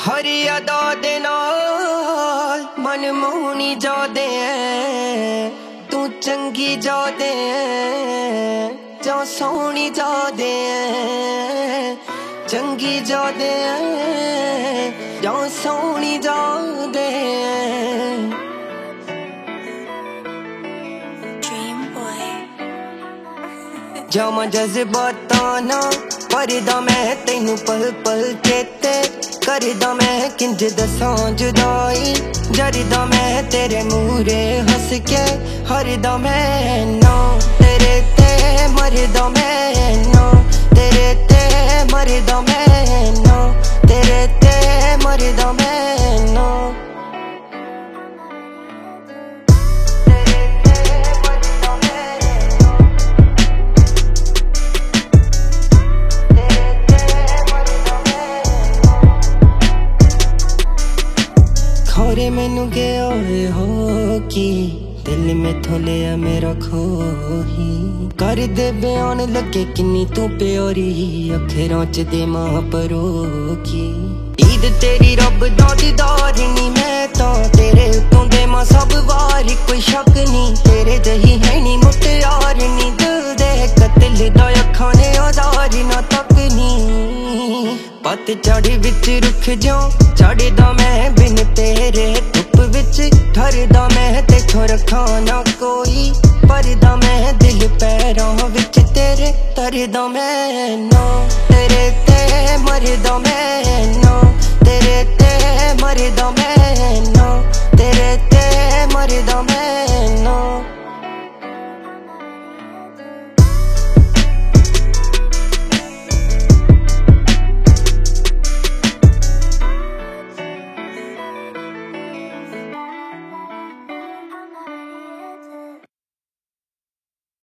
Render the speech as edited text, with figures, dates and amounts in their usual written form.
हर अदा दे नाल मन मोहनी जादे तू चंगी जादे जा सोहनी जादे चंगी जादे जा सोहनी जादे। जामा जज्बातां ना करदा मैं तैनू पल पल चेते करदा मैं किंज दसां जुदाई जरदा मैं तेरे मूरे हस के हरदा मैं ना तेरे ते मरदा मैं ना तेरे ते मरदा मैं ना तेरे ते मरदा मैं ना। खौरे मैनू के हो कि दिल में थोलिया मेरा खोही कर दे बयान लगे किन्नी तू प्यारी अखरां च दे मां परोखी ईद तेरी रब दा दीदार नी मैं तां तेरे उत्तों दे मां सब वार कोई शक नी तेरे जही है नी मुटियार नी दिल दे कतल दा अखां ने औजार ना तकनी पत चढ़ विच रुख जो चढ़दा मैं बिन तेरे धुप विच ठरदा मैं तेथों रखा ना कोई परदा मैं दिल पैरां विच तेरे तरदा मैं ना तेरे ते मरदा मैं ना तेरे ते मरदा